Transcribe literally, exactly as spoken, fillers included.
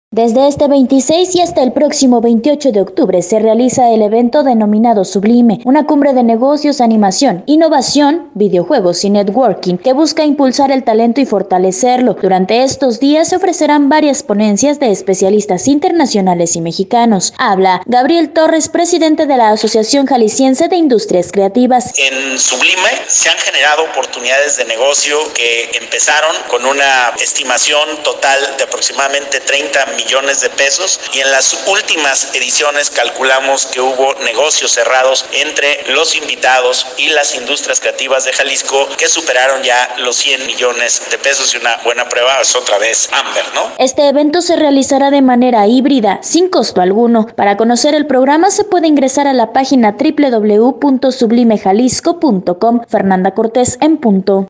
Desde este veintiséis y hasta el próximo veintiocho de octubre se realiza el evento denominado Sublime, una cumbre de negocios, animación, innovación, videojuegos y networking que busca impulsar el talento y fortalecerlo. Durante estos días se ofrecerán varias ponencias de especialistas internacionales y mexicanos. Habla Gabriel Torres, presidente de la Asociación Jalisciense de Industrias Creativas. En Sublime se han generado oportunidades de negocio que empezaron con una estimación total de aproximadamente treinta millones de pesos, y en las últimas ediciones calculamos que hubo negocios cerrados entre los invitados y las industrias creativas de Jalisco que superaron ya los cien millones de pesos, y una buena prueba es otra vez Amber, ¿no? Este evento se realizará de manera híbrida, sin costo alguno. Para conocer el programa se puede ingresar a la página doble u doble u doble u punto sublime jalisco punto com. Fernanda Cortés en punto.